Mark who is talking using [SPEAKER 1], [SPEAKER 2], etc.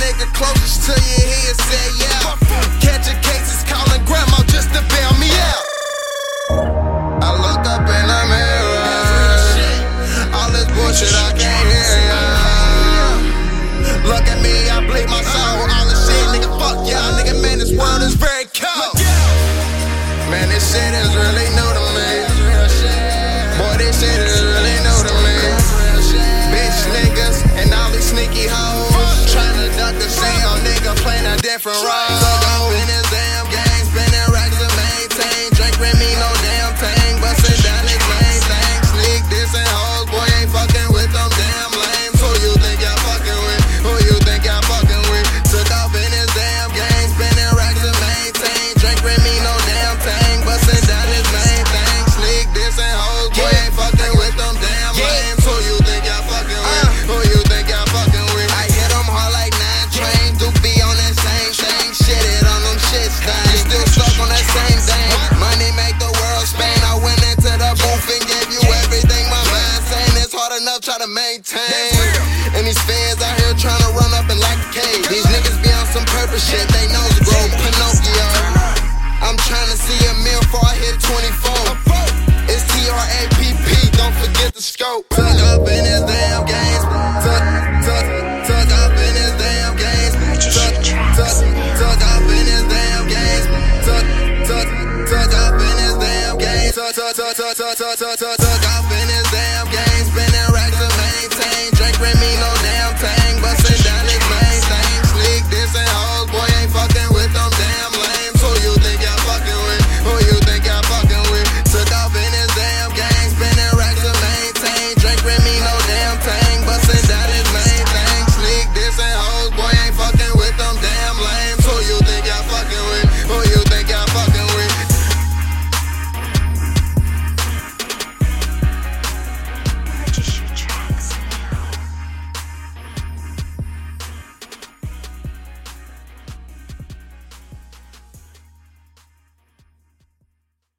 [SPEAKER 1] nigga closest to you, he said yeah. Catching cases, calling grandma just to bail me out. I look up in the mirror, all this bullshit I can't hear ya. Look at me, I bleed my soul, all this shit, nigga, fuck y'all, nigga, man, this world is very cold. Man, this shit is really new to me. Boy, this shit is really new to me. Bitch niggas and all these sneaky hoes tryna duck the same nigga playing a different role. Took off in this damn game, spinning racks to maintain. Drink Remy, no damn thing, bustin' down this main thing. Sneak this and hoes, boy, ain't fucking with them damn lames. Who you think y'all fucking with? Who you think y'all fucking with? Took off in this damn game, spinning racks to maintain. Drink Remy, no damn thing, bustin' down this main thing. Sneak this and hoes, boy, ain't fucking with them damn lames. Who you think y'all fucking with? Who you think y'all fucking with? I hit them hard like 9 train, do be on that same thing. Shit it on them shit stains, still stuck on that same thing. Money make the world spin. I went into the booth and gave you everything my mind saying. It's hard enough try to maintain. And these fans out here trying to run up and lock the cage. These niggas be on some purpose shit, they nose grow Pinocchio. I'm trying to see a meal before I hit 24. It's TRAPP, don't forget the scope. Tuck up in his damn games. Tuck up in his damn games. Tuck up in his damn games. Tuck up in his damn games.